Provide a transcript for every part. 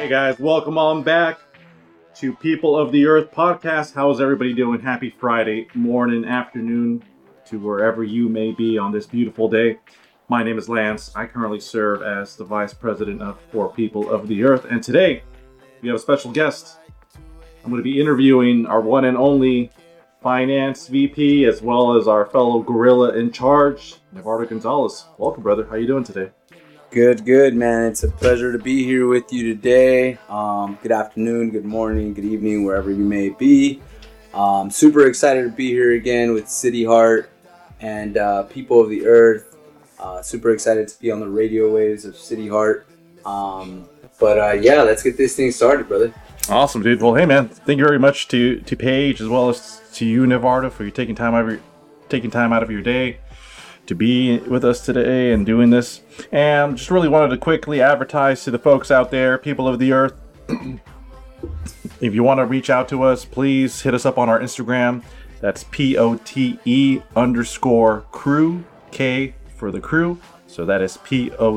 Hey guys, welcome on back to People of the Earth podcast. How's everybody doing? Happy Friday morning, afternoon to wherever you may be on this beautiful day. My name is Lance. I currently serve as the Vice President for People of the Earth. And today, we have a special guest. I'm going to be interviewing our one and only Finance VP, as well as our fellow gorilla in charge, Navarro Gonzalez. Welcome, brother. How you doing today? Good, man. It's a pleasure to be here with you today. Good afternoon, good morning, good evening, wherever you may be. Super excited to be here again with City Heart and People of the Earth. Super excited to be on the radio waves of City Heart. Yeah, let's get this thing started, brother. Awesome, dude. Well, hey, man. Thank you very much to Paige, as well as to you, Navarro, for taking time out of your day to be with us today and doing this. And just really wanted to quickly advertise to the folks out there, People of the Earth. If you want to reach out to us, please hit us up on our Instagram. That's POTE_crew, K for the crew. So that is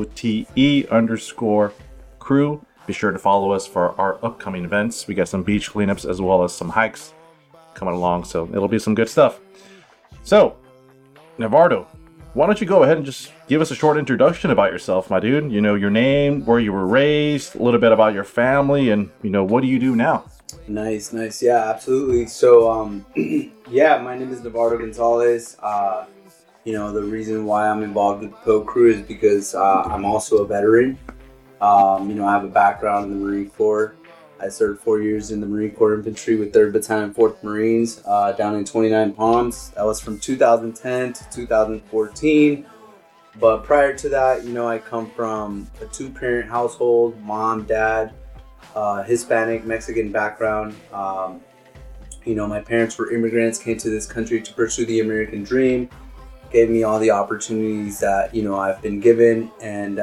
POTE_crew. Be sure to follow us for our upcoming events. We got some beach cleanups as well as some hikes coming along, so it'll be some good stuff. So, Navarro, why don't you go ahead and just give us a short introduction about yourself, my dude? You know, your name, where you were raised, a little bit about your family, and, you know, what do you do now? Nice. Yeah, absolutely. So, my name is Navarro Gonzalez. The reason why I'm involved with the PO crew is because I'm also a veteran. I have a background in the Marine Corps. I served 4 years in the Marine Corps Infantry with 3rd Battalion, 4th Marines down in 29 Palms. That was from 2010 to 2014. But prior to that, I come from a 2-parent household, mom, dad, Hispanic, Mexican background. My parents were immigrants, came to this country to pursue the American dream, gave me all the opportunities that, I've been given. And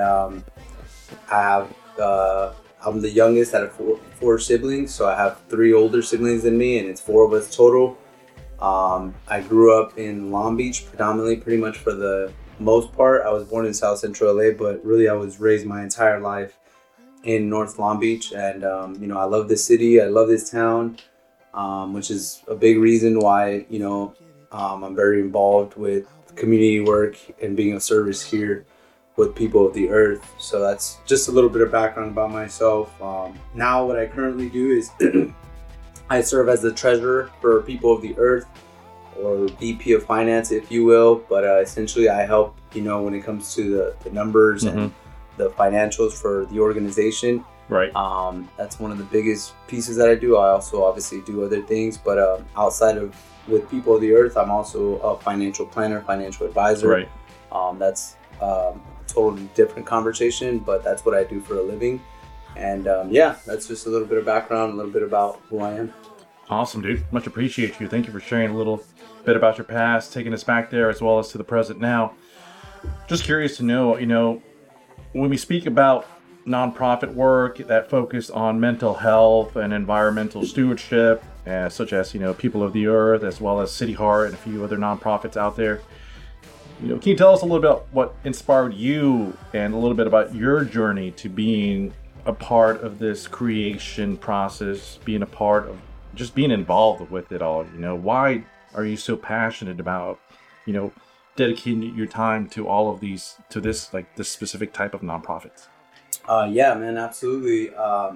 I'm the youngest out of four siblings, so I have 3 older siblings than me, and it's 4 of us total. I grew up in Long Beach, predominantly, pretty much for the most part. I was born in South Central LA, but really I was raised my entire life in North Long Beach, and I love this city, I love this town, which is a big reason why I'm very involved with community work and being of service here with People of the Earth. So that's just a little bit of background about myself. Now what I currently do is I serve as the treasurer for People of the Earth, or VP of Finance, if you will. But essentially I help, when it comes to the numbers and the financials for the organization. Right. That's one of the biggest pieces that I do. I also obviously do other things, but outside of with People of the Earth, I'm also a financial planner, financial advisor. Right. That's totally different conversation, but that's what I do for a living. And that's just a little bit of background, a little bit about who I am. Awesome, dude. Much appreciate you. Thank you for sharing a little bit about your past, taking us back there as well as to the present now. Just curious to know, when we speak about nonprofit work that focus on mental health and environmental stewardship, such as, People of the Earth, as well as City Heart and a few other nonprofits out there, can you tell us a little bit about what inspired you and a little bit about your journey to being a part of this creation process, being a part of just being involved with it all? Why are you so passionate about, dedicating your time to all of these, to this specific type of nonprofits? Yeah, man, absolutely.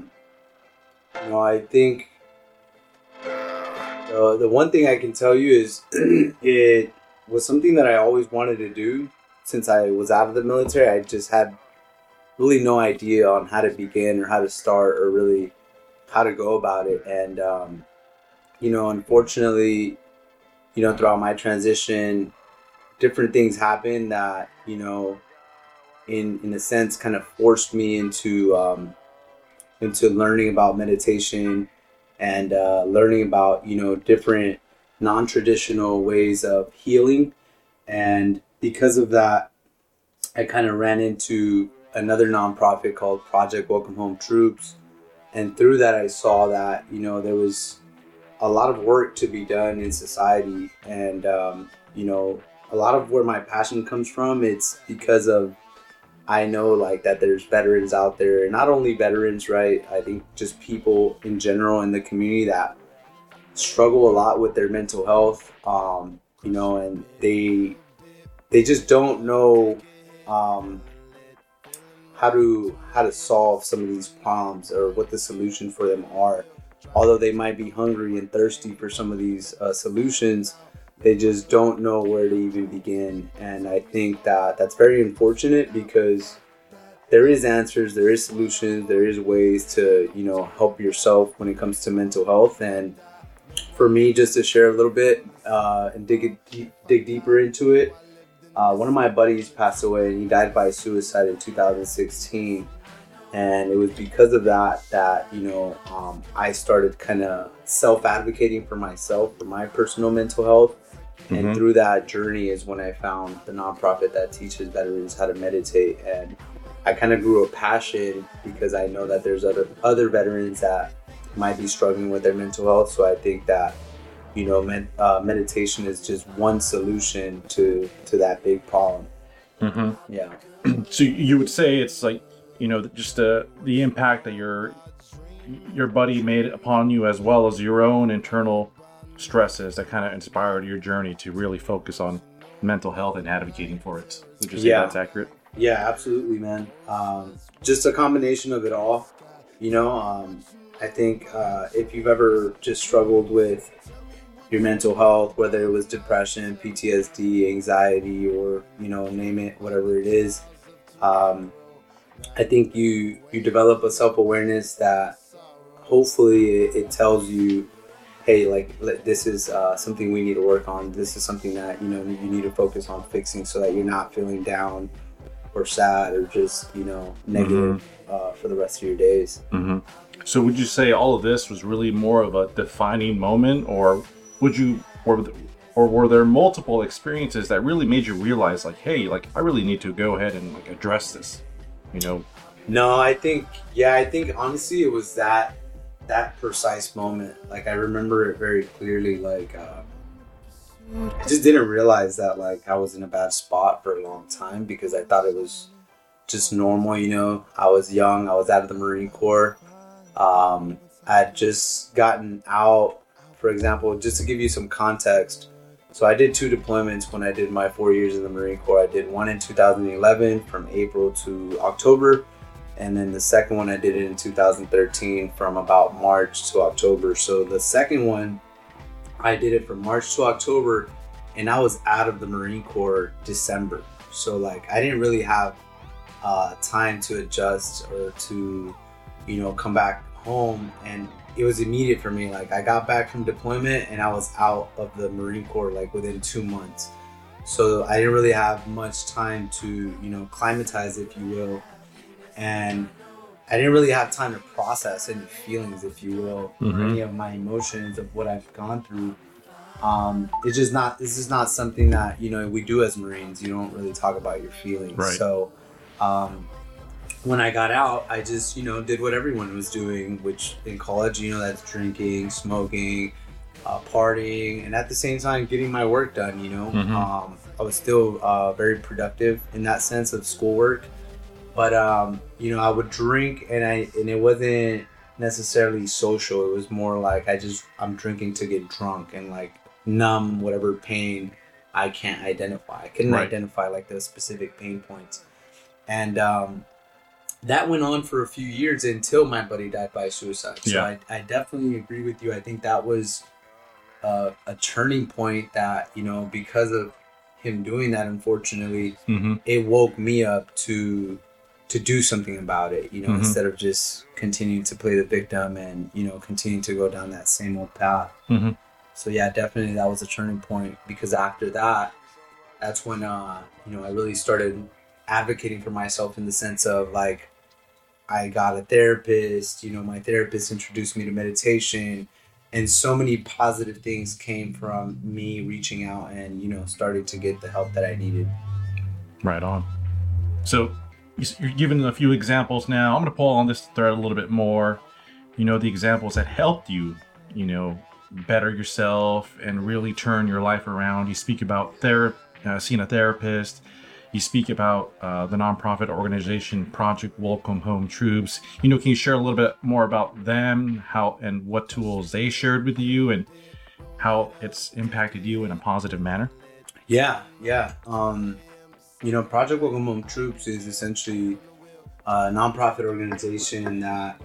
I think the one thing I can tell you is it was something that I always wanted to do since I was out of the military. I just had really no idea on how to begin or how to start or really how to go about it. And, unfortunately, throughout my transition, different things happened that, in a sense kind of forced me into learning about meditation and learning about, different non-traditional ways of healing. And because of that, I kind of ran into another nonprofit called Project Welcome Home Troops. And through that, I saw that, there was a lot of work to be done in society. And, a lot of where my passion comes from, it's because of I know like that there's veterans out there, not only veterans, right? I think just people in general in the community that struggle a lot with their mental health, you know, and they just don't know how to solve some of these problems or what the solution for them are. Although they might be hungry and thirsty for some of these solutions, they just don't know where to even begin. And I think that that's very unfortunate, because there is answers, there is solutions, there is ways to, you know, help yourself when it comes to mental health. And for me, just to share a little bit and dig deeper into it, one of my buddies passed away, and he died by suicide in 2016. And it was because of that you know, I started kind of self-advocating for myself, for my personal mental health. And through that journey is when I found the nonprofit that teaches veterans how to meditate. And I kind of grew a passion, because I know that there's other veterans that might be struggling with their mental health. So I think that, you know, meditation is just one solution to that big problem. Yeah. So you would say it's like, you know, just the impact that your buddy made upon you, as well as your own internal stresses, that kind of inspired your journey to really focus on mental health and advocating for it. Would you say that's accurate? Yeah, absolutely, man. Just a combination of it all. You know, I think if you've ever just struggled with your mental health, whether it was depression, PTSD, anxiety, or, you know, name it, whatever it is, I think you develop a self-awareness that hopefully it tells you, hey, like this is something we need to work on. This is something that, you know, you need to focus on fixing, so that you're not feeling down or sad or just, you know, negative for the rest of your days. So would you say all of this was really more of a defining moment, or were there multiple experiences that really made you realize, like, hey, like I really need to go ahead and like address this, you know? No, I think honestly it was that precise moment. Like I remember it very clearly. Like I just didn't realize that like I was in a bad spot for a long time, because I thought it was just normal, you know. I was young, I was out of the Marine Corps. I had just gotten out, for example, just to give you some context. So I did 2 deployments when I did my 4 years in the Marine Corps. I did one in 2011 from April to October. And then the second one, I did it in 2013 from about March to October. So the second one, I did it from March to October, and I was out of the Marine Corps December. So like I didn't really have time to adjust or to, you know, come back home. And it was immediate for me. Like I got back from deployment and I was out of the Marine Corps like within 2 months. So I didn't really have much time to, you know, acclimatize, if you will. And I didn't really have time to process any feelings, if you will, or any of my emotions of what I've gone through. This is not something that, you know, we do as Marines. You don't really talk about your feelings. Right. So when I got out, I just, you know, did what everyone was doing, which in college, you know, that's drinking, smoking, partying, and at the same time getting my work done, you know. I was still very productive in that sense of schoolwork. But, you know, I would drink and it wasn't necessarily social. It was more like I'm drinking to get drunk and like numb whatever pain I can't identify. I couldn't identify like the specific pain points. And that went on for a few years until my buddy died by suicide. So I definitely agree with you. I think that was a turning point that, you know, because of him doing that, unfortunately, it woke me up to do something about it, you know, instead of just continuing to play the victim and, you know, continue to go down that same old path. So yeah, definitely that was a turning point, because after that, that's when, you know, I really started advocating for myself in the sense of like, I got a therapist, you know, my therapist introduced me to meditation, and so many positive things came from me reaching out and, you know, starting to get the help that I needed. Right on. So you're giving a few examples now. I'm going to pull on this thread a little bit more. You know, the examples that helped you, you know, better yourself and really turn your life around. You speak about seeing a therapist. You speak about the nonprofit organization Project Welcome Home Troops. Can you share a little bit more about them, how and what tools they shared with you, and how it's impacted you in a positive manner? Yeah. Project Welcome Home Troops is essentially a nonprofit organization that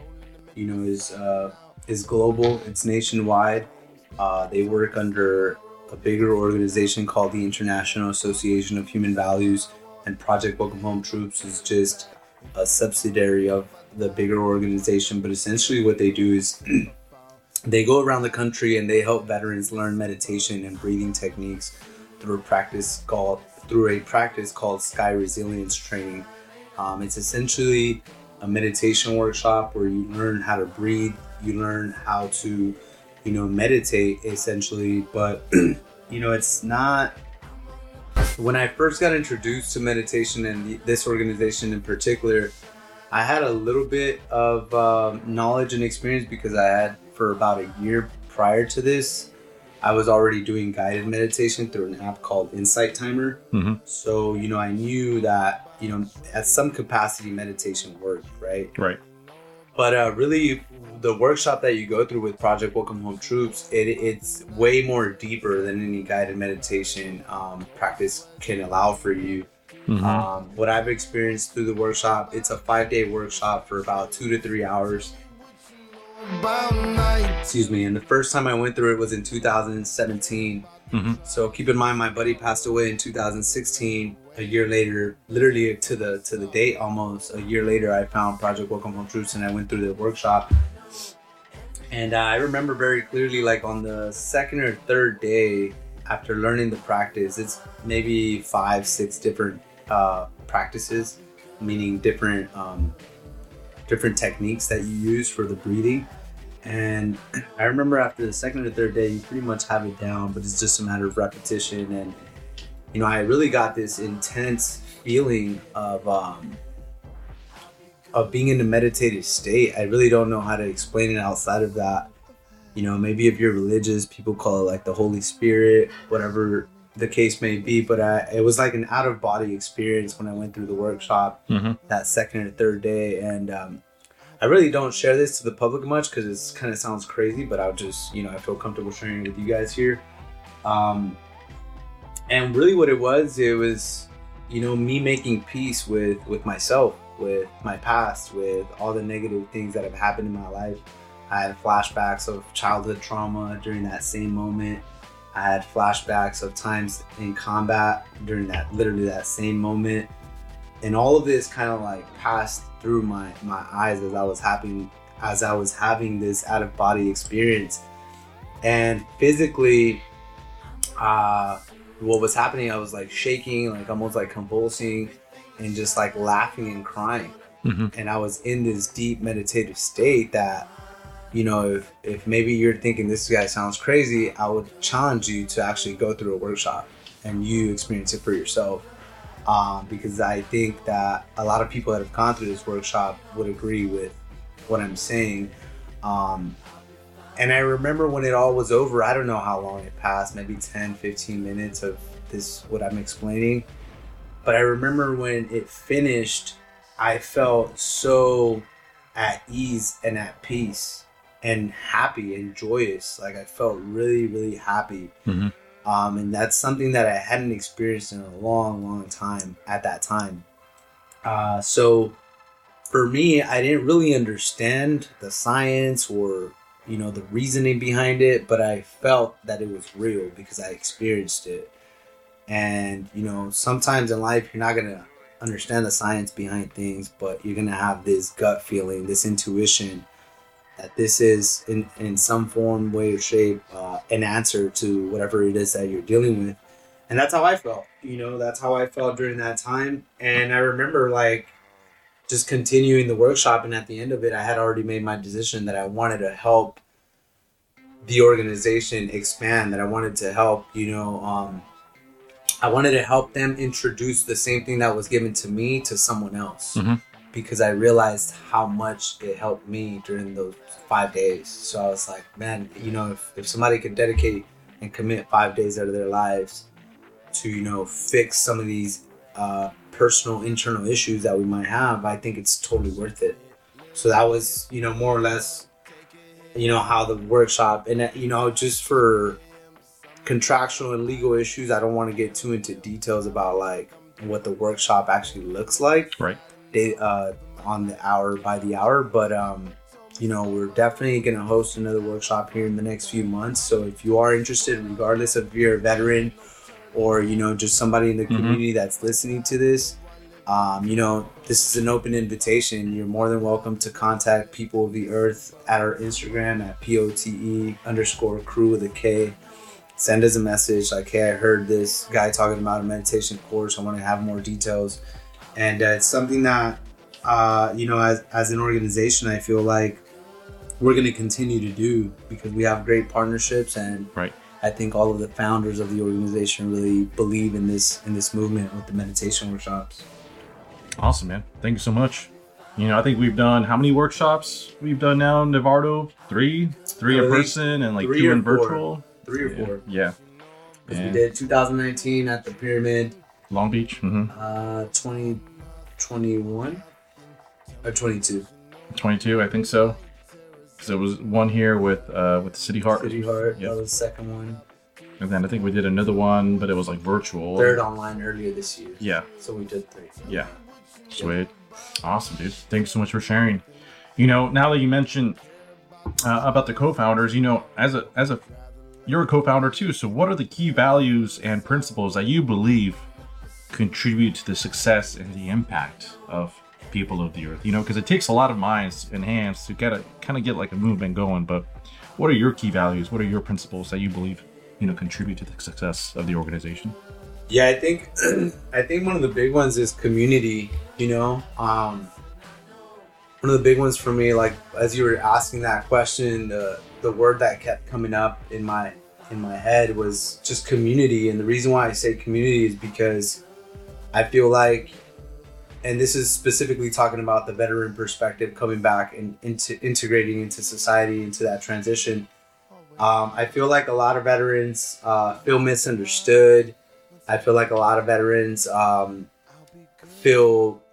is global. It's nationwide. They work under a bigger organization called the International Association of Human Values, and Project Welcome Home Troops is just a subsidiary of the bigger organization. But essentially what they do is they go around the country and they help veterans learn meditation and breathing techniques through a practice called Sky Resilience Training. It's essentially a meditation workshop where you learn how to breathe, you learn how to meditate essentially. But it's not, when I first got introduced to meditation and this organization in particular, I had a little bit of knowledge and experience because I had, for about a year prior to this, I was already doing guided meditation through an app called Insight Timer. Mm-hmm. So I knew that at some capacity meditation worked, right? But really, the workshop that you go through with Project Welcome Home Troops, it's way more deeper than any guided meditation practice can allow for you. Mm-hmm. What I've experienced through the workshop, it's a 5-day workshop for about 2 to 3 hours. Excuse me. And the first time I went through it was in 2017. Mm-hmm. So keep in mind, my buddy passed away in 2016. A year later, literally to the date, almost a year later, I found Project Welcome Home Troops and I went through the workshop. And I remember very clearly, like on the second or third day after learning the practice, it's maybe 5-6 different practices, meaning different techniques that you use for the breathing. And I remember after the second or third day, you pretty much have it down, but it's just a matter of repetition. And I really got this intense feeling of being in a meditative state. I really don't know how to explain it outside of that. Maybe if you're religious, people call it like the Holy Spirit, whatever the case may be. But it was like an out of body experience when I went through the workshop. Mm-hmm. That second or third day. And I really don't share this to the public much because it kind of sounds crazy, but I'll just, I feel comfortable sharing it with you guys here. And really what it was, me making peace with myself, with my past, with all the negative things that have happened in my life. I had flashbacks of childhood trauma during that same moment. I had flashbacks of times in combat during literally that same moment. And all of this kind of like passed through my eyes as I was having this out of body experience. And physically, what was happening, I was like shaking, like almost like convulsing, and just like laughing and crying. Mm-hmm. And I was in this deep meditative state that, if maybe you're thinking this guy sounds crazy, I would challenge you to actually go through a workshop and you experience it for yourself. Because I think that a lot of people that have gone through this workshop would agree with what I'm saying. And I remember when it all was over, I don't know how long it passed, maybe 10, 15 minutes of this, what I'm explaining. But I remember when it finished, I felt so at ease and at peace and happy and joyous. Like I felt really, really happy. Mm-hmm. And that's something that I hadn't experienced in a long, long time at that time. So for me, I didn't really understand the science or the reasoning behind it, but I felt that it was real because I experienced it. And, sometimes in life, you're not going to understand the science behind things, but you're going to have this gut feeling, this intuition that this is in some form, way or shape, an answer to whatever it is that you're dealing with. And that's how I felt, that's how I felt during that time. And I remember like just continuing the workshop, and at the end of it, I had already made my decision that I wanted to help the organization expand, that I wanted to help, I wanted to help them introduce the same thing that was given to me to someone else. Mm-hmm. Because I realized how much it helped me during those 5 days. So I was like, man, if somebody could dedicate and commit 5 days out of their lives to, fix some of these personal internal issues that we might have, I think it's totally worth it. So that was, more or less, how the workshop, and, just for contractual and legal issues, I don't want to get too into details about like what the workshop actually looks like. Right. On the hour by the hour, but we're definitely going to host another workshop here in the next few months. So if you are interested, regardless if you're a veteran or just somebody in the community that's listening to this, this is an open invitation. You're more than welcome to contact People of the Earth at our Instagram at POTE_crew with a K. Send us a message like, hey, I heard this guy talking about a meditation course. I want to have more details. And it's something that, as an organization, I feel like we're going to continue to do because we have great partnerships. And right. I think all of the founders of the organization really believe in this movement with the meditation workshops. Awesome, man. Thank you so much. I think we've done, how many workshops we've done now, Nevardo? Three in person and like 2 in virtual. 3 or 4. Yeah. Because we did 2019 at the Pyramid. Long Beach. 2021 or 22. 22, I think so. Because it was one here with City Heart. City Heart. Yep. That was the second one. And then I think we did another one, but it was like virtual. Third online earlier this year. Yeah. So we did 3. Yeah. Sweet. Awesome, dude. Thanks so much for sharing. Now that you mentioned about the co-founders, you're a co-founder too. So what are the key values and principles that you believe contribute to the success and the impact of People of the Earth? Because it takes a lot of minds and hands to get like a movement going. But what are your key values? What are your principles that you believe, contribute to the success of the organization? Yeah, I think one of the big ones is community. One of the big ones for me, like as you were asking that question, the word that kept coming up in my head was just community. And the reason why I say community is because I feel like, and this is specifically talking about the veteran perspective coming back and integrating into society, into that transition. I feel like a lot of veterans feel misunderstood. I feel like a lot of veterans feel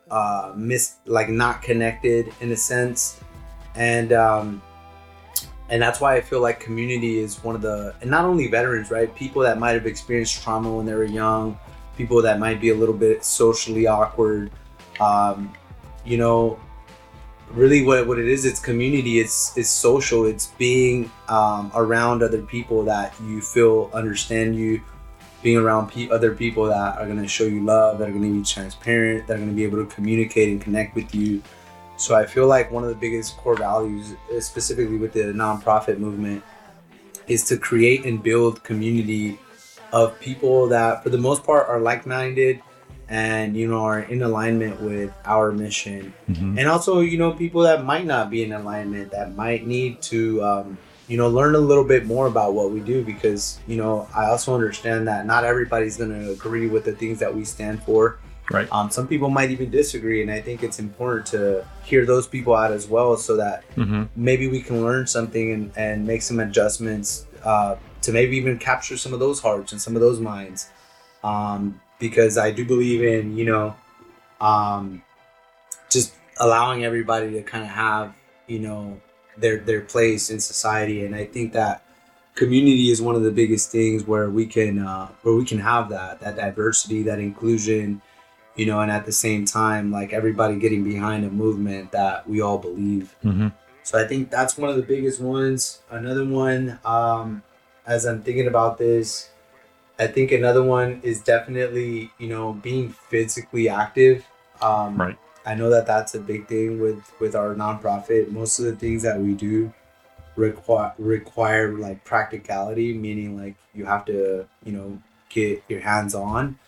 not connected in a sense. And that's why I feel like community is one of the, and not only veterans, right? People that might have experienced trauma when they were young, people that might be a little bit socially awkward. Really what it is, it's community, it's social, it's being around other people that you feel understand you, being around other people that are going to show you love, that are going to be transparent, that are going to be able to communicate and connect with you. So I feel like one of the biggest core values, specifically with the nonprofit movement, is to create and build community of people that, for the most part, are like-minded and, are in alignment with our mission. Mm-hmm. And also, people that might not be in alignment, that might need to, learn a little bit more about what we do, because, I also understand that not everybody's going to agree with the things that we stand for. Right. Some people might even disagree, and I think it's important to hear those people out as well, so that maybe we can learn something and make some adjustments to maybe even capture some of those hearts and some of those minds. Because I do believe in, just allowing everybody to kind of have, their place in society. And I think that community is one of the biggest things where we can have that diversity, that inclusion, and at the same time, like everybody getting behind a movement that we all believe. Mm-hmm. So I think that's one of the biggest ones. Another one, as I'm thinking about this, I think another one is definitely, being physically active. Right. I know that that's a big thing with our nonprofit. Most of the things that we do require like practicality, meaning like you have to, get your hands on.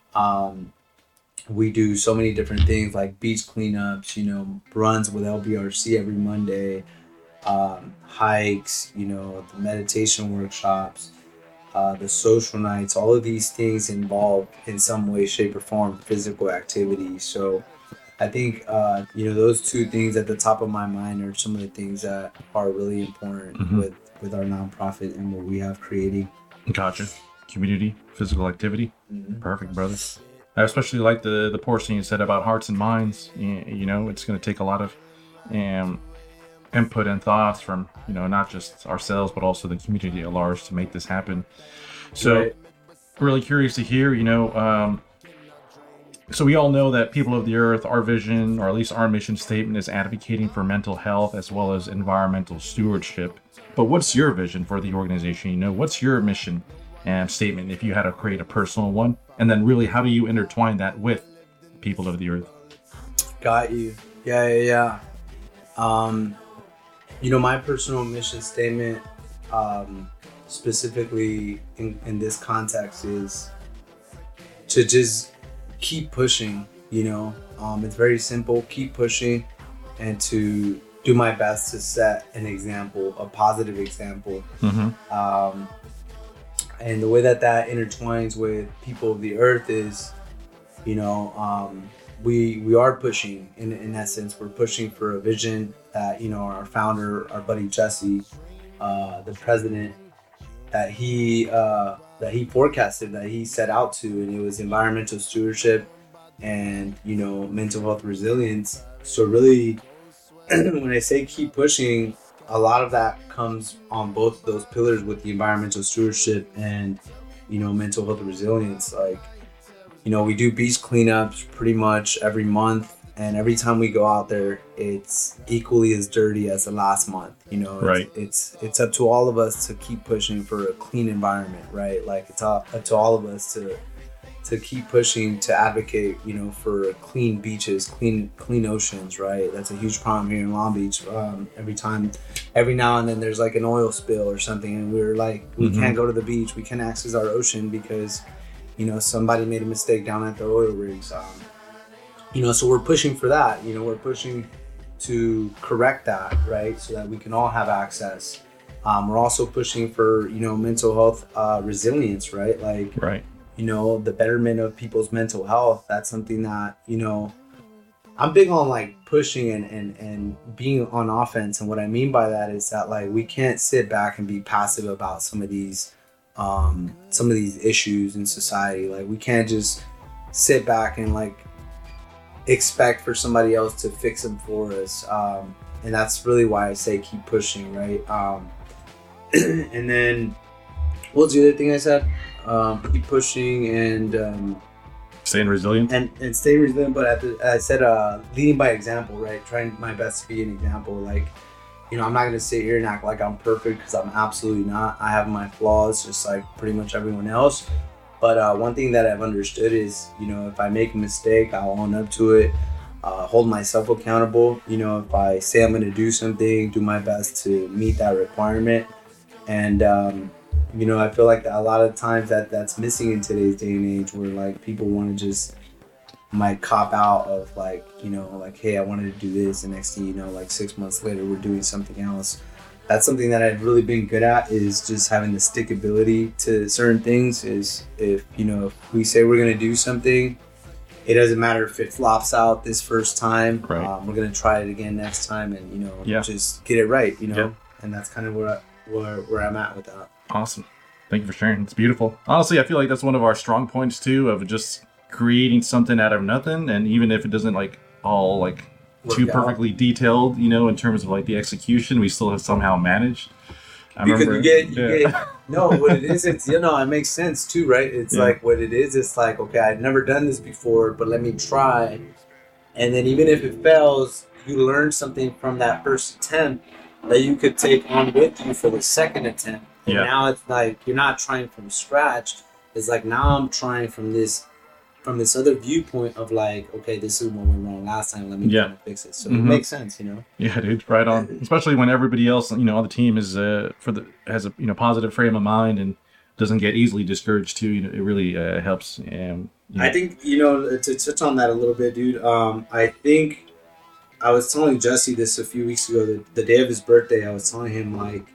We do so many different things like beach cleanups, runs with LBRC every Monday, hikes, the meditation workshops, the social nights. All of these things involve in some way, shape, or form physical activity. So I think, those two things at the top of my mind are some of the things that are really important with our nonprofit and what we have creating. Gotcha. Community, physical activity. Mm-hmm. Perfect, brother. I especially like the portion you said about hearts and minds. You know, it's going to take a lot of input and thoughts from, you know, not just ourselves, but also the community at large to make this happen. So Right. really curious to hear, you know, so we all know that People of the Earth, our vision, or at least our mission statement, is advocating for mental health as well as environmental stewardship. But what's your vision for the organization? You know, what's your mission and statement if you had to create a personal one? And then really, how do you intertwine that with People of the Earth? Got you. Yeah. You know, my personal mission statement, specifically in this context, is to just keep pushing. You know, it's very simple. Keep pushing, and to do my best to set an example, a positive example. And the way that intertwines with People of the Earth is, you know, we are pushing in essence. We're pushing for a vision that, you know, our founder, our buddy Jesse, the president, that he forecasted, that he set out to, and it was environmental stewardship and, you know, mental health resilience. So really, when I say keep pushing, a lot of that comes on both of those pillars with the environmental stewardship and, you know, mental health resilience. Like, you know, we do beach cleanups pretty much every month, and every time we go out there, it's equally as dirty as the last month. You know, Right. It's up to all of us to keep pushing for a clean environment, right? Like, it's up to all of us to keep pushing to advocate, you know, for clean beaches, clean oceans, right? That's a huge problem here in Long Beach. Every now and then there's like an oil spill or something, and we're like, we can't go to the beach, we can't access our ocean because, you know, somebody made a mistake down at the oil rigs. You know, so we're pushing for that. You know, we're pushing to correct that, right? So that we can all have access. We're also pushing for, you know, mental health resilience, right? Like, Right. you know, the betterment of people's mental health. That's something that, you know, I'm big on, like, pushing and being on offense. And what I mean by that is that, like, we can't sit back and be passive about some of these issues in society. Like, we can't just sit back and, like, expect for somebody else to fix them for us. And that's really why I say keep pushing, right? And then, what was the other thing I said? Keep pushing and Staying resilient. and stay resilient. But I said leading by example, right? Trying my best to be an example. Like, you know, I'm not gonna sit here and act like I'm perfect, because I'm absolutely not. I have my flaws, just like pretty much everyone else. But one thing that I've understood is, you know, if I make a mistake, I'll own up to it. Hold myself accountable. You know, if I say I'm gonna do something, do my best to meet that requirement. And you know, I feel like a lot of times that's missing in today's day and age, where like people want to just might cop out of, like, you know, like, hey, I wanted to do this, and next thing you know, like 6 months later, we're doing something else. That's something that I've really been good at, is just having the stickability to certain things. Is if, you know, if we say we're gonna do something, it doesn't matter if it flops out this first time. Right. We're gonna try it again next time, and, you know, Yeah. just get it right. You know, Yep. and that's kind of where I'm at with that. Awesome. Thank you for sharing. It's beautiful. Honestly, I feel like that's one of our strong points too, of just creating something out of nothing. And even if it doesn't like all like too Work out. perfectly detailed, you know, in terms of like the execution, we still have somehow managed. I Because remember- you yeah. get no, what it is, it's, you know, it makes sense too, right? It's Yeah. like, what it is, it's like, okay, I've never done this before, but let me try. And then even if it fails, you learn something from that first attempt that you could take on with you for the second attempt. And Yeah. now it's like, you're not trying from scratch. It's like, now I'm trying from this other viewpoint of, like, okay, this is what went wrong last time, let me try to fix it. So it Mhm. makes sense, you know? Yeah, dude, right on. Especially when everybody else, you know, on the team is has a, you know, positive frame of mind and doesn't get easily discouraged too. You know, it really helps. You know. I think, you know, to touch on that a little bit, dude, I think I was telling Jesse this a few weeks ago, the day of his birthday. I was telling him, like,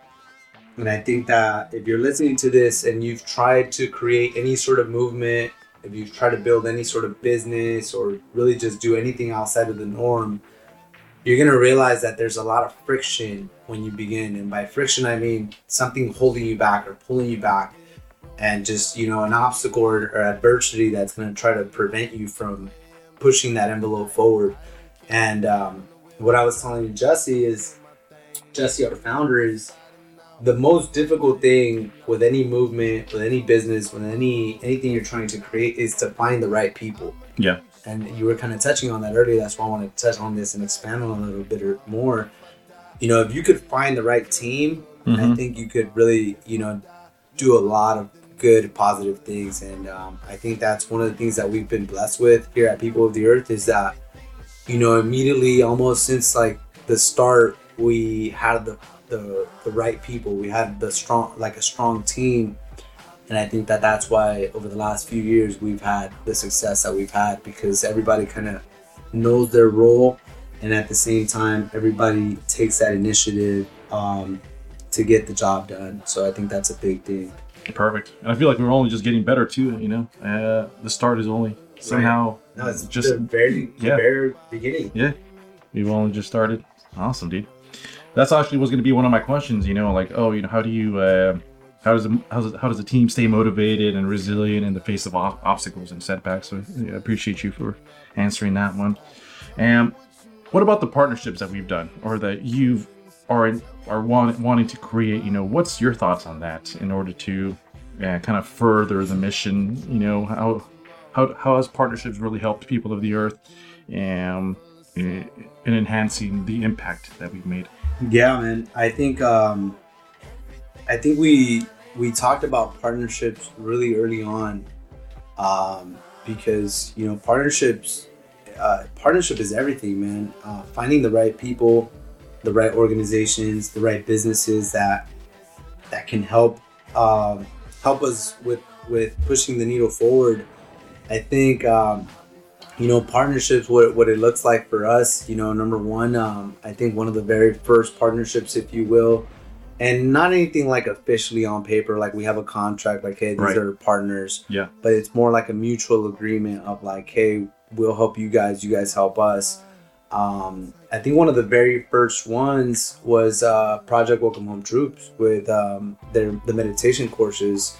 and I think that if you're listening to this and you've tried to create any sort of movement, if you've tried to build any sort of business, or really just do anything outside of the norm, you're going to realize that there's a lot of friction when you begin. And by friction, I mean something holding you back or pulling you back. and just, you know, an obstacle or adversity that's going to try to prevent you from pushing that envelope forward. And what I was telling Jesse, our founder, is the most difficult thing with any movement, with any business, with anything you're trying to create is to find the right people. Yeah. And you were kind of touching on that earlier. That's why I wanted to touch on this and expand on it a little bit more. You know, if you could find the right team, I think you could really, you know, do a lot of good, positive things. And I think that's one of the things that we've been blessed with here at People of the Earth is that, you know, immediately, almost since like the start, we had the right people. We had a strong team. And I think that that's why over the last few years we've had the success that we've had, because everybody kind of knows their role, and at the same time everybody takes that initiative to get the job done. So I think that's a big thing. Perfect. And I feel like we're only just getting better too, you know. The start is only somehow no, it's just the very beginning. Yeah, we've only just started. Awesome, dude. That's actually was going to be one of my questions, you know, like, oh, you know, how do you how does the team stay motivated and resilient in the face of obstacles and setbacks? So yeah, I appreciate you for answering that one. And what about the partnerships that we've done or that you've wanting to create? You know, what's your thoughts on that in order to kind of further the mission? You know, how has partnerships really helped People of the Earth in enhancing the impact that we've made? Yeah, man. I think we talked about partnerships really early on, because, you know, partnership is everything, man. Finding the right people, the right organizations, the right businesses that can help us with pushing the needle forward. I think you know, partnerships, what it looks like for us, you know, number one, I think one of the very first partnerships, if you will, and not anything like officially on paper, like we have a contract, like, hey, these are partners. Yeah. But it's more like a mutual agreement of like, hey, we'll help you guys help us. I think one of the very first ones was Project Welcome Home Troops with the meditation courses.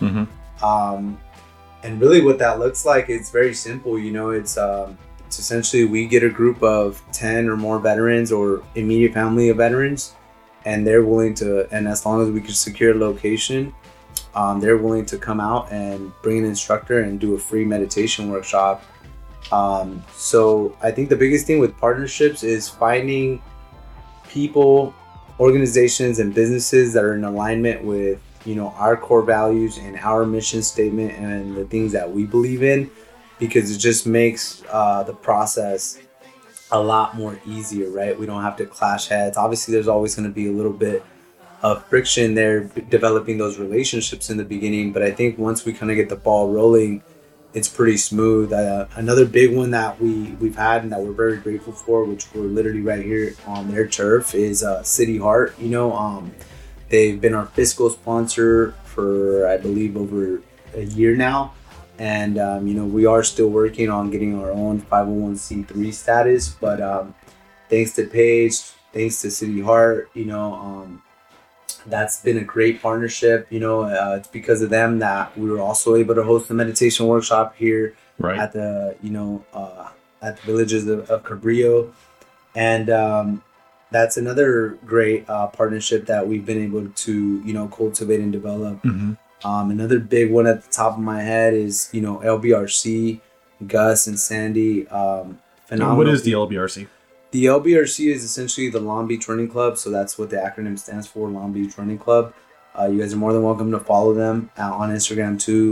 And really what that looks like, it's very simple. You know, it's essentially we get a group of 10 or more veterans or immediate family of veterans, and they're willing to, and as long as we can secure a location, they're willing to come out and bring an instructor and do a free meditation workshop. So I think the biggest thing with partnerships is finding people, organizations, and businesses that are in alignment with, you know, our core values and our mission statement and the things that we believe in, because it just makes the process a lot more easier, right? We don't have to clash heads. Obviously, there's always going to be a little bit of friction there developing those relationships in the beginning, but I think once we kind of get the ball rolling, it's pretty smooth. Another big one that we've had and that we're very grateful for, which we're literally right here on their turf, is City Heart. You know, they've been our fiscal sponsor for, I believe, over a year now. And, you know, we are still working on getting our own 501c3 status. But thanks to Paige, thanks to City Heart, you know, that's been a great partnership. You know, it's because of them that we were also able to host a meditation workshop here at the, you know, at the villages of Cabrillo. And that's another great partnership that we've been able to, you know, cultivate and develop. Another big one at the top of my head is, you know, LBRC, Gus and Sandy. Phenomenal. What is the LBRC? The LBRC is essentially the Long Beach Running Club. So that's what the acronym stands for, Long Beach Running Club. You guys are more than welcome to follow them on Instagram too,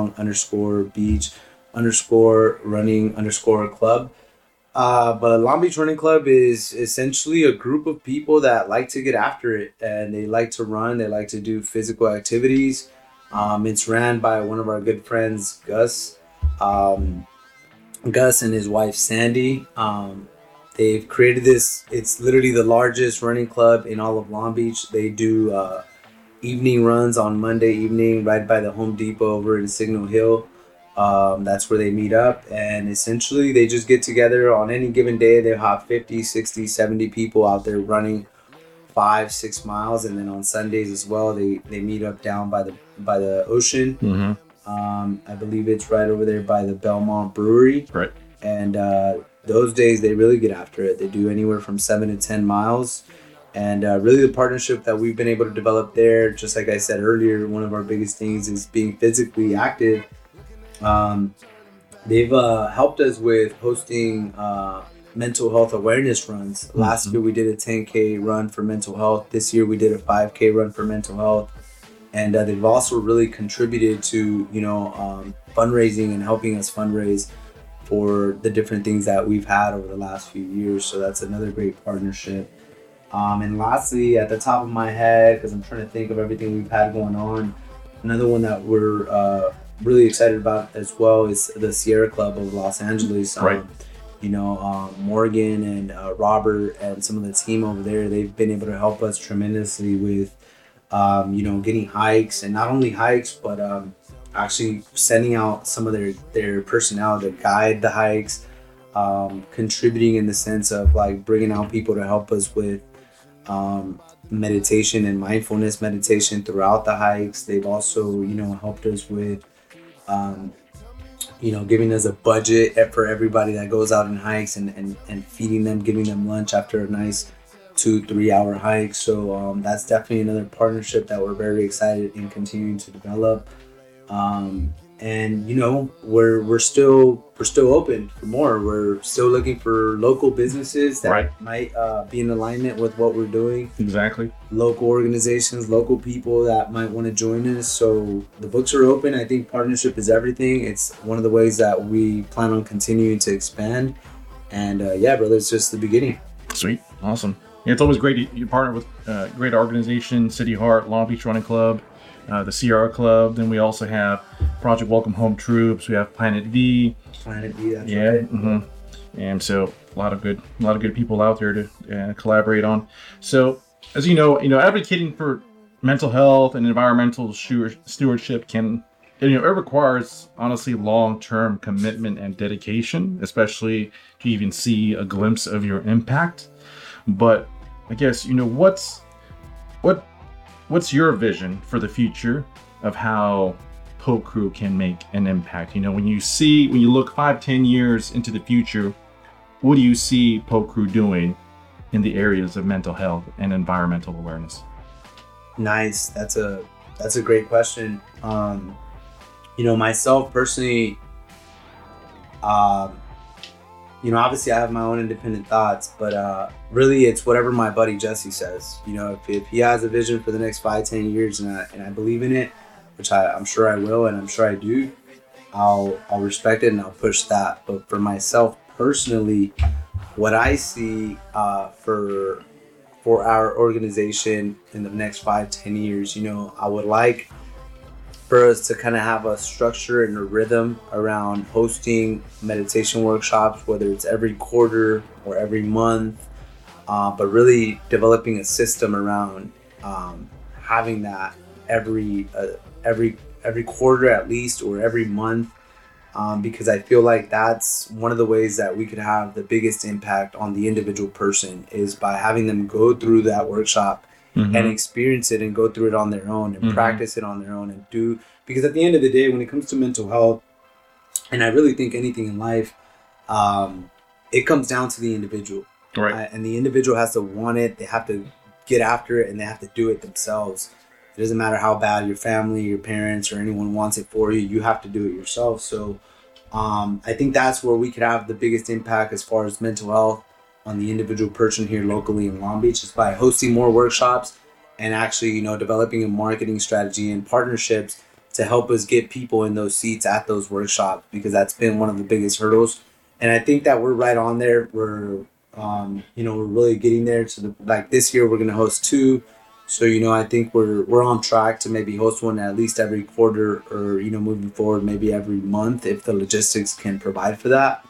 long_beach_running_club. But Long Beach Running Club is essentially a group of people that like to get after it, and they like to run. They like to do physical activities. It's ran by one of our good friends, Gus. Gus and his wife, Sandy. They've created this. It's literally the largest running club in all of Long Beach. They do evening runs on Monday evening right by the Home Depot over in Signal Hill. That's where they meet up, and essentially they just get together on any given day. They'll have 50, 60, 70 people out there running 5-6 miles, and then on Sundays as well, they meet up down by the ocean. I believe it's right over there by the Belmont Brewery. Right. And those days they really get after it. They do anywhere from 7 to 10 miles. And really the partnership that we've been able to develop there, just like I said earlier, one of our biggest things is being physically active. They've helped us with hosting mental health awareness runs. Last year we did a 10K run for mental health. This year we did a 5K run for mental health. And they've also really contributed to, fundraising and helping us fundraise for the different things that we've had over the last few years. So that's another great partnership. And lastly, at the top of my head, because I'm trying to think of everything we've had going on, another one that we're really excited about as well is the Sierra Club of Los Angeles. Right. Morgan and Robert and some of the team over there, they've been able to help us tremendously with, getting hikes, and not only hikes, but actually sending out some of their personnel to guide the hikes, contributing in the sense of like bringing out people to help us with meditation and mindfulness meditation throughout the hikes. They've also, helped us with, giving us a budget for everybody that goes out and hikes and feeding them, giving them lunch after a nice 2-3 hour hike. So that's definitely another partnership that we're very excited in continuing to develop. And we're still open for more. We're still looking for local businesses that might be in alignment with what we're doing. Exactly. Local organizations, local people that might want to join us. So the books are open. I think partnership is everything. It's one of the ways that we plan on continuing to expand. And brother, it's just the beginning. Sweet. Awesome. Yeah, it's always great. You partner with great organizations, City Heart, Long Beach Running Club, the Sierra Club. Then we also have Project Welcome Home Troops. We have Planet V. That's right. And so a lot of good people out there to collaborate on. So as you know, advocating for mental health and environmental stewardship it requires honestly long-term commitment and dedication, especially to even see a glimpse of your impact. But I guess what's your vision for the future of how Poke Crew can make an impact? When you look 5-10 years into the future, what do you see Poke Crew doing in the areas of mental health and environmental awareness? Nice. That's a great question. Myself personally, obviously I have my own independent thoughts, but really it's whatever my buddy Jesse says. If he has a vision for the next 5-10 years and I believe in it, which I'm sure I will, and I'm sure I do, I'll respect it and I'll push that. But for myself personally, what I see for our organization in the next 5-10 years, I would like for us to kind of have a structure and a rhythm around hosting meditation workshops, whether it's every quarter or every month, but really developing a system around having that every quarter at least, or every month, because I feel like that's one of the ways that we could have the biggest impact on the individual person, is by having them go through that workshop and experience it and go through it on their own and practice it on their own and do, because at the end of the day, when it comes to mental health, and I really think anything in life, it comes down to the individual. Right. And the individual has to want it, they have to get after it, and they have to do it themselves. It doesn't matter how bad your family, your parents, or anyone wants it for you. You have to do it yourself. So I think that's where we could have the biggest impact as far as mental health on the individual person here locally in Long Beach, is by hosting more workshops and actually, developing a marketing strategy and partnerships to help us get people in those seats at those workshops, because that's been one of the biggest hurdles. And I think that we're right on there. We're really getting there to this year we're going to host 2. So, I think we're on track to maybe host one at least every quarter, or, moving forward, maybe every month if the logistics can provide for that.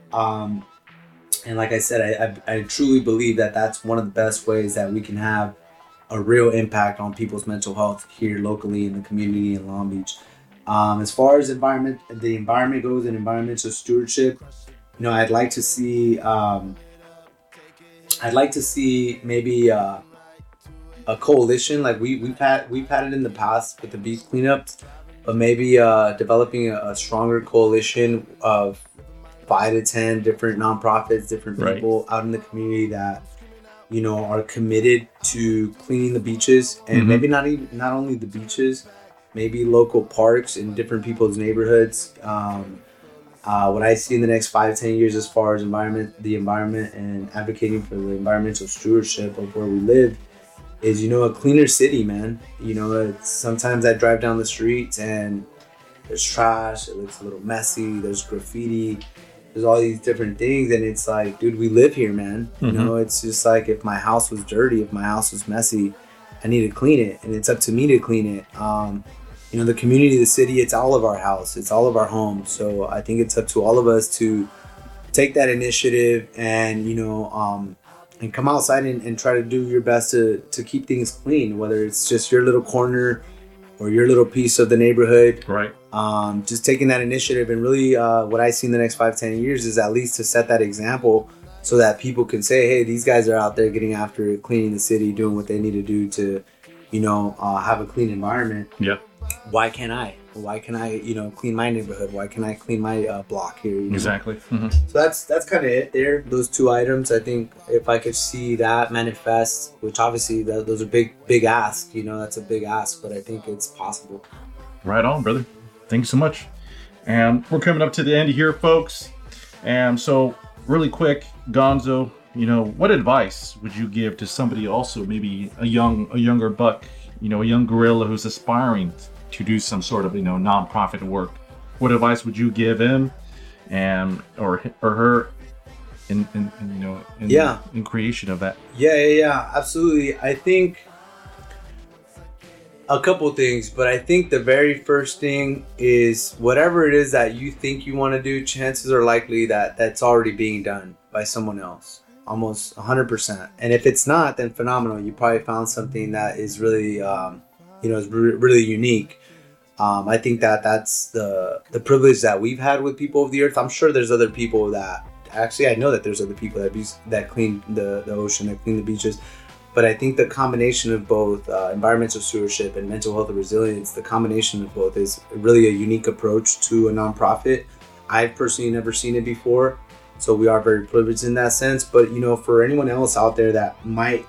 And like I said, I truly believe that that's one of the best ways that we can have a real impact on people's mental health here locally in the community in Long Beach. As far as the environment goes and environmental stewardship, I'd like to see maybe a coalition. Like we've had it in the past with the beach cleanups, but maybe developing a stronger coalition of 5 to 10 different nonprofits, different people out in the community that are committed to cleaning the beaches, and maybe not only the beaches, maybe local parks in different people's neighborhoods. What I see in the next 5 to 10 years as far as the environment and advocating for the environmental stewardship of where we live is, a cleaner city, man. Sometimes I drive down the streets and there's trash, it looks a little messy, there's graffiti, there's all these different things, and it's like, dude, we live here, man. It's just like, if my house was dirty, if my house was messy, I need to clean it, and it's up to me to clean it. The community, the city, it's all of our house, it's all of our home. So I think it's up to all of us to take that initiative and and come outside and try to do your best to keep things clean, whether it's just your little corner or your little piece of the neighborhood. Right. Just taking that initiative, and really what I see in the next 5-10 years is at least to set that example so that people can say, hey, these guys are out there getting after it, cleaning the city, doing what they need to do to have a clean environment. Yeah. Why can't I clean my neighborhood? Why can't I clean my block here? Exactly. So that's kind of it there. Those 2 items, I think, if I could see that manifest, which obviously those are big asks, that's a big ask, but I think it's possible. Right on, brother. Thanks so much. And we're coming up to the end here, folks. And so really quick, Gonzo, what advice would you give to somebody also, maybe a younger buck, a young gorilla who's aspiring to do some sort of, nonprofit work? What advice would you give him or her in creation of that? Yeah, absolutely. I think a couple things, but I think the very first thing is whatever it is that you think you want to do, chances are likely that that's already being done by someone else, almost 100%. And if it's not, then phenomenal. You probably found something that is really, is really unique. I think that's the privilege that we've had with people of the earth. I'm sure there's other people that, actually I know that there's other people that clean the ocean, that clean the beaches. But I think the combination of both environmental stewardship and mental health and resilience, the combination of both is really a unique approach to a nonprofit. I've personally never seen it before, so we are very privileged in that sense. But, for anyone else out there that might,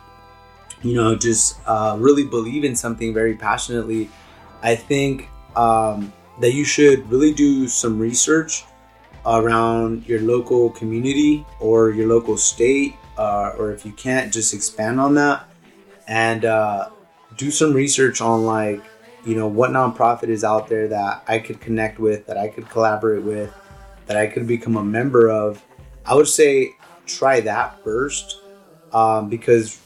just really believe in something very passionately, I think that you should really do some research around your local community or your local state. Or if you can't, just expand on that and do some research on what nonprofit is out there that I could connect with, that I could collaborate with, that I could become a member of. I would say try that first because,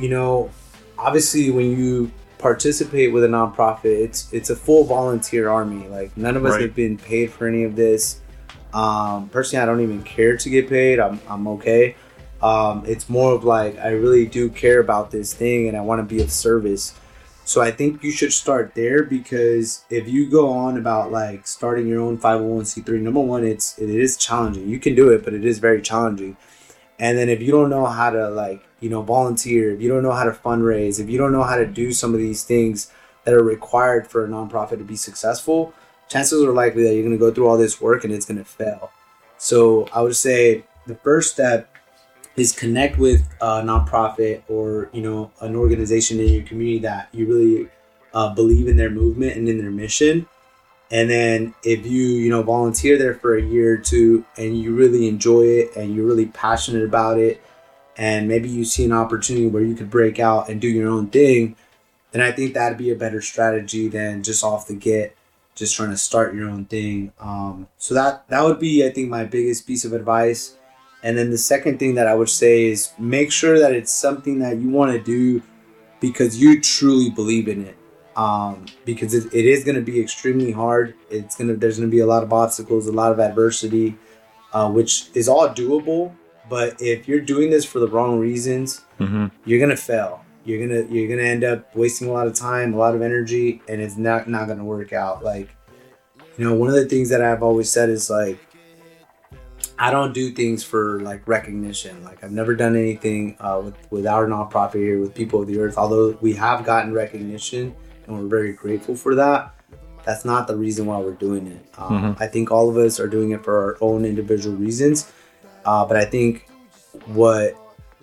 obviously when you participate with a nonprofit, it's a full volunteer army. Like, none of us have been paid for any of this. Personally, I don't even care to get paid. I'm okay. It's more of like, I really do care about this thing and I want to be of service. So I think you should start there, because if you go on about starting your own 501c3, number one, it is challenging. You can do it, but it is very challenging. And then if you don't know how to volunteer, if you don't know how to fundraise, if you don't know how to do some of these things that are required for a nonprofit to be successful, chances are likely that you're going to go through all this work and it's going to fail. So I would say the first step is connect with a nonprofit or, an organization in your community that you really believe in their movement and in their mission. And then if you, volunteer there for a year or two and you really enjoy it and you're really passionate about it, and maybe you see an opportunity where you could break out and do your own thing, then I think that'd be a better strategy than just off the get, just trying to start your own thing. So that would be, I think, my biggest piece of advice. And then the second thing that I would say is make sure that it's something that you want to do because you truly believe in it. Because it is going to be extremely hard. There's going to be a lot of obstacles, a lot of adversity, which is all doable. But if you're doing this for the wrong reasons, you're going to fail. You're gonna end up wasting a lot of time, a lot of energy, and it's not going to work out. One of the things that I've always said is I don't do things for like recognition. Like I've never done anything with our nonprofit here with People of the Earth. Although we have gotten recognition and we're very grateful for that, that's not the reason why we're doing it. I think all of us are doing it for our own individual reasons. But I think what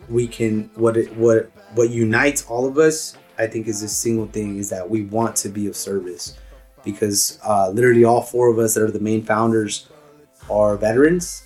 unites all of us, I think, is this single thing: is that we want to be of service. Because literally all four of us that are the main founders are veterans,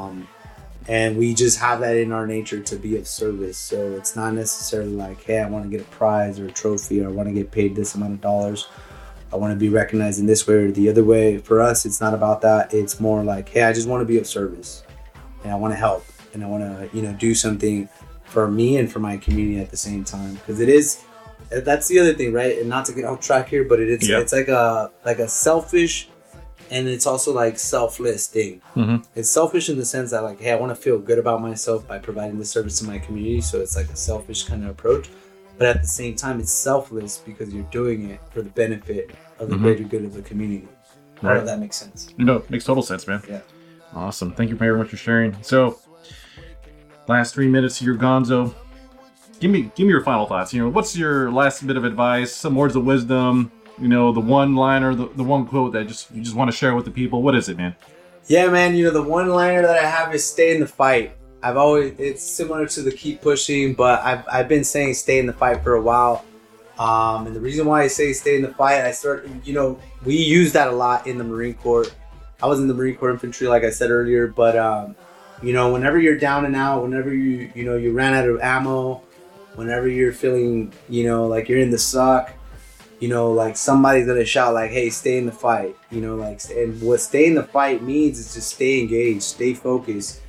and we just have that in our nature to be of service. So it's not necessarily like, hey, I want to get a prize or a trophy, or I want to get paid this amount of dollars, I want to be recognized in this way or the other way. For us, it's not about that. It's more like, hey, I just want to be of service, and I want to help, and I want to do something for me and for my community at the same time. Because that's the other thing, right? And not to get off track here, but it's like a selfish, and it's also like selfless thing. It's selfish in the sense that like, hey, I want to feel good about myself by providing this service to my community. So it's like a selfish kind of approach, but at the same time, it's selfless because you're doing it for the benefit of the greater good of the community. Right. I don't know if that makes sense. No, it makes total sense, man. Yeah. Awesome. Thank you very much for sharing. So, last 3 minutes here, Gonzo. Give me your final thoughts. What's your last bit of advice? Some words of wisdom. The one liner, the one quote that you just want to share with the people. What is it, man? Yeah, man. The one liner that I have is stay in the fight. It's similar to the keep pushing, but I've been saying stay in the fight for a while. And the reason why I say stay in the fight, we use that a lot in the Marine Corps. I was in the Marine Corps infantry, like I said earlier, but whenever you're down and out, whenever you ran out of ammo, whenever you're feeling, like you're in the suck, like somebody's gonna shout like, hey, stay in the fight, and what stay in the fight means is just stay engaged, stay focused,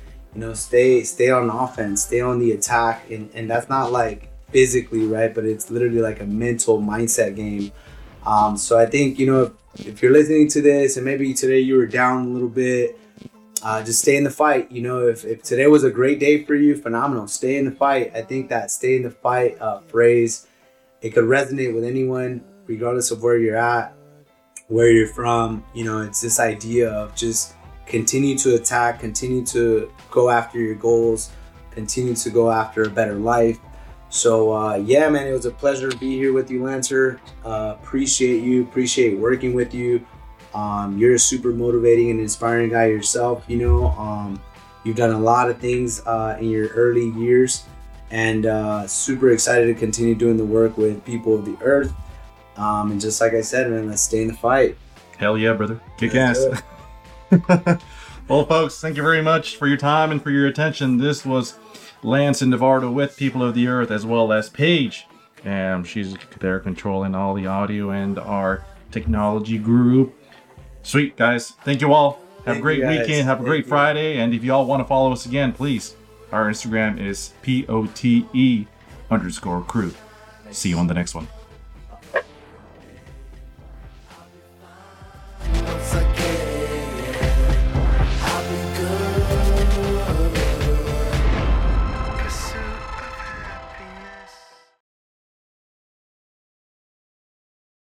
stay on offense, stay on the attack. And that's not like physically, right? But it's literally like a mental mindset game. So I think, if you're listening to this and maybe today you were down a little bit, just stay in the fight. If today was a great day for you, phenomenal. Stay in the fight. I think that stay in the fight phrase, it could resonate with anyone, regardless of where you're at, where you're from. It's this idea of just continue to attack, continue to go after your goals, continue to go after a better life. So, yeah, man, it was a pleasure to be here with you, Lancer. Appreciate you, appreciate working with you. You're a super motivating and inspiring guy yourself. You've done a lot of things in your early years, and super excited to continue doing the work with People of the Earth. And just like I said, man, let's stay in the fight. Hell yeah, brother. Kick ass. Well, folks, thank you very much for your time and for your attention. This was Lance and Navardo with People of the Earth, as well as Paige. She's there controlling all the audio and our technology group. Sweet, guys. Thank you all. Have a great weekend. Have a great Friday. And if you all want to follow us again, please. Our Instagram is POTE_crew. See you on the next one.